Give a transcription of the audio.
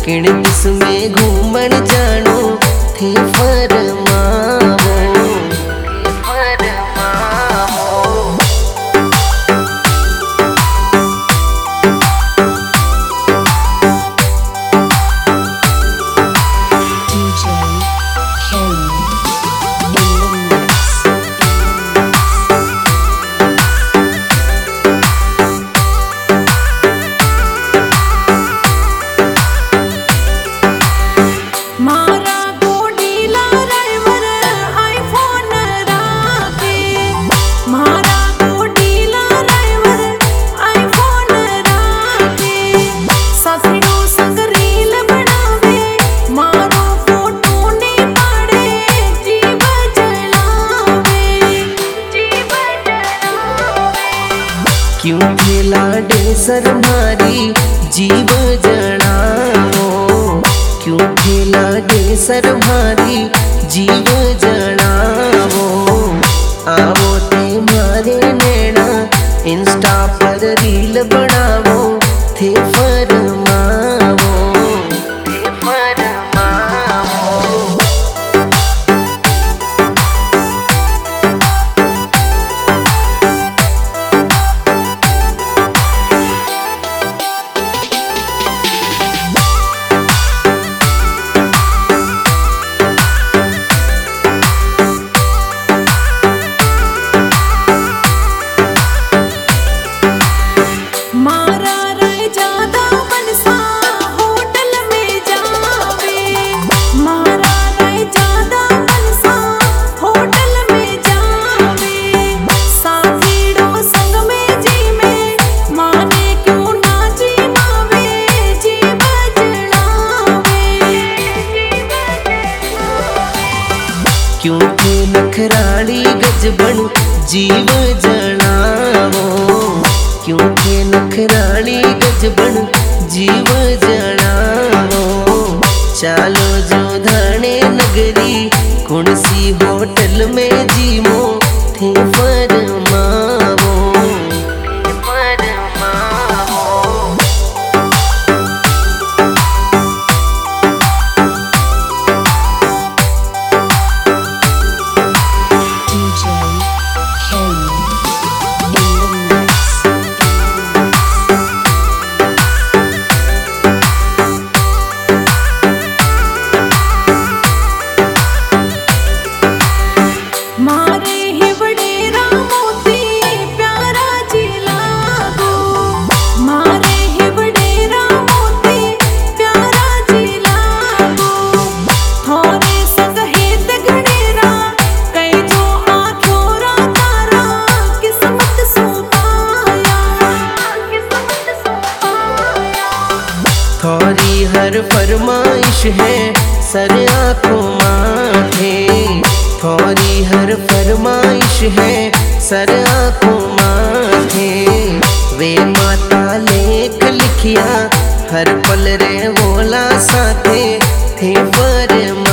किण दिस में घूमन जानो थे फरमावो क्यों खेला डेसर मारी जीव जनावो क्यों खेला डेसर मारी जीव जनावो आवो ते मारे नैना इंस्टा पर रील बनावो थे फरमावो क्यों थे नखराली गजबन जीव जनावो क्यों थे नखराली गजबन जीव जनावो चालो जो धाणे नगरी कुणसी होटल में जीमो थे फरमावो थोरी हर फरमाइश है सर आँखों माथे थोरी हर फरमाइश है सर आँखों माथे वे माता लेख लिखिया हर पल रे बोला साथे थे फरमा